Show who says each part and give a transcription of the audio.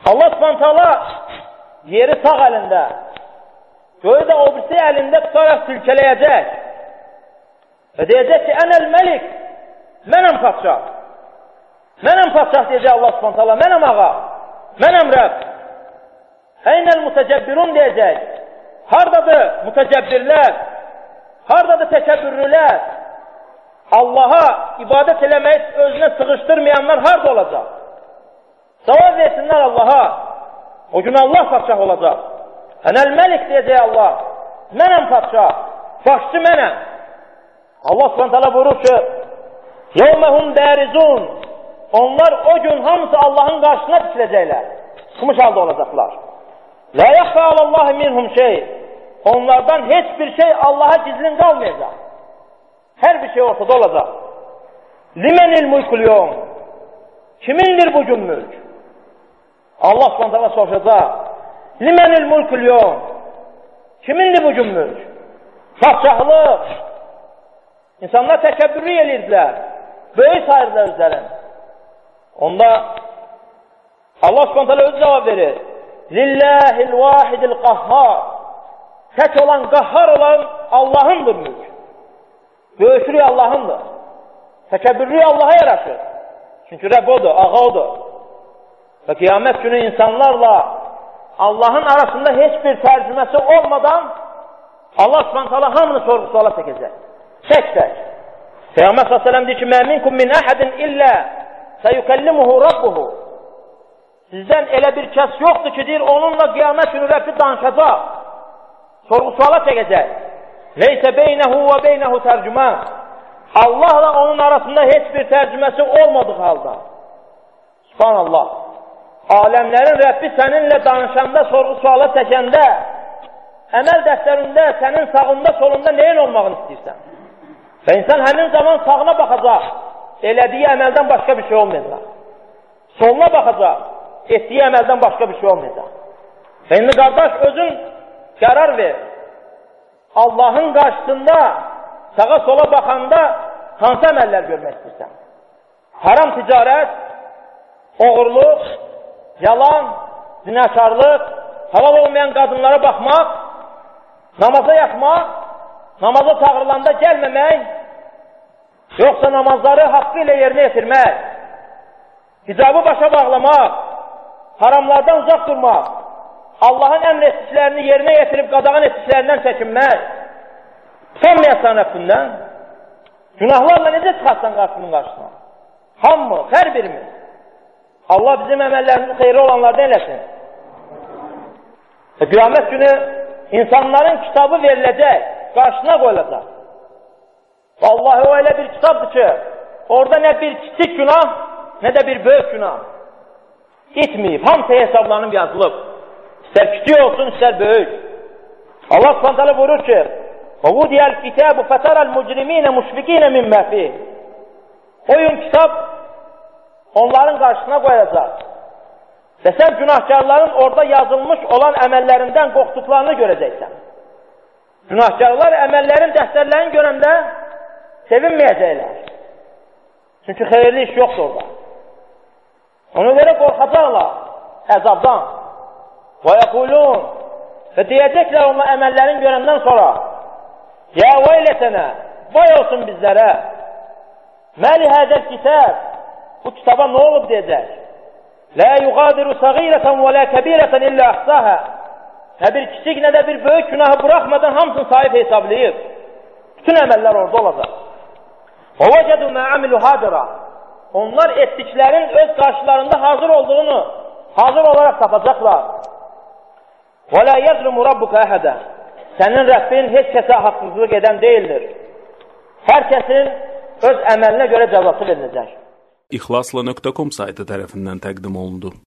Speaker 1: Allah Subhanahu yeri sağ əlində, göyü də o birisi əlində tutaraq silkələyəcək və deyəcək ki, ənəl məlik, mənəm padşah. Mənəm padşah deyəcək Allah Subhanahu, mənəm ağa, mənəm Rəbb. Əynəl mütəcəbbirun deyəcək. Haradadır mütəcəbbirlər? Haradadır təkəbbürlülər? Allaha ibadət eləməyi özünə sığışdırmayanlar harada olacaq? Cavab versinlər Allaha. O gün Allah padşah olacaq. Ənəl məlik deyəcək Allah. Mənəm padşah. Başçı mənəm. Allah Subhanahu buyurur ki, yevməhum bərizun. Onlar o gün hamısı Allahın qarşısına dikiləcəklər. Çıxmış halda olacaqlar. La yaxfa alallahi minhum şey. Onlardan heç bir şey Allaha gizlin qalmayacaq. Hər bir şey ortada olacaq. Limenil mulkul yevm. Kimindir bu gün mülk? Allah Subhanahu soruşacaq. Limenil mulkul yevm. Kimindir bu gün mülk? Padşahlıq. İnsanlar təkəbbürlük edirdilər. Böyük sayırlar özlərini. Onda Allah Subhanahu özü cavab verir. Lillahil vahidil qahhar. Tək olan, qahhar olan Allahındır mülk. Böyüklük Allahındır. Təkəbbürlük Allaha yaraşır. Çünki Rəbb odur, ağa odur. Və qiyamət günü insanlarla Allahın arasında heç bir tərcüməsi olmadan Allah Subhanahu hamını sorğu-suala çəkəcək. Tək-tək. Peyğəmbər sallallahu əleyhi və səlləm deyir ki, "Mə minkum min əhədin illə seyukellimuhu rabbuhu." Sizdən elə bir kəs yoxdur ki, deyir, onunla qiyamət günü Rəbbi danışacaq. Sorğu-suala çəkəcək. Leysə beynəhu və beynəhu tərcümə. Allahla onun arasında heç bir tərcüməsi olmadığı halda. Subhanallah. Aləmlərin Rəbbi səninlə danışanda, sorğu-suala çəkəndə, əməl dəftərində, sənin sağında, solunda neyin olmağını istəyirsən? Və insan həmin zaman sağına baxacaq, elədiyi əməldən başqa bir şey olmayacaq. Soluna baxacaq, etdiyi əməldən başqa bir şey olmayacaq. Və indi qardaş, özün qərar ver. Allahın qarşısında, sağa sola baxanda hansı əməllər görmək istəyirsən? Haram ticarət, oğurluq, yalan, zinakarlıq, halal olmayan qadınlara baxmaq, namaza yatmaq, namaza çağırılanda gəlməmək, yoxsa namazları haqqı ilə yerinə yetirmək, hicabı başa bağlamaq, haramlardan uzaq durmaq, Allahın əmr etdiklərini yerinə yetirib qadağan etdiklərindən çəkinmək, tutanmayasan Rəbbindən, günahlarla necə çıxarsan qarşısına? Hamı, hər birimiz. Allah bizim əməllərimizi xeyri olanlardan eləsin. Qiyamət günü insanların kitabı veriləcək, qarşısına qoyulacaq. Vallahi o elə bir kitabdır ki, orada nə bir kiçik günah, nə də bir böyük günah itməyib, hamısı hesablanıb yazılıb. İstər kiçik olsun, istər böyük. Allah Subhanahu buyurur ki, وَوُدِيَ الْكِتَابُ فَتَرَ الْمُجْرِمِينَ مُشْفِقِينَ مِنْ فِيهِ. O gün kitab onların qarşısına qoyacaq. Və sən günahkarların orada yazılmış olan əməllərindən qorxduqlarını görəcəksən. Günahkarlar əməllərin dəftərlərini görəndə sevinməyəcəklər. Çünki xeyirli iş yoxdur orada. Ona görə qorxacaqlar əzabdan. Və yəqulun və deyəcəklər onlar əməllərin görəndən sonra Ya veylətənə, vay olsun bizlərə. Məli hədəl kitab, bu kitaba nə olub deyəcək? Lə yuqadiru səğirətən və lə kəbirətən illə əhsəhə. Nə bir kiçik, nə də bir böyük günahı buraxmadan hamısını sahib hesablayıb. Bütün əməllər orada olacaq. Və vəcədu mə amilu hadira. Onlar etdiklərin öz qarşılarında hazır olduğunu hazır olaraq tapacaqlar. Və lə yəzlumu rabbuka əhədə. Sənin Rəbbin heç kəsə haqsızlıq edən deyildir. Hər kəsin öz əməlinə görə cəzası veriləcək.
Speaker 2: İxlasla.com saytı tərəfindən təqdim olundu.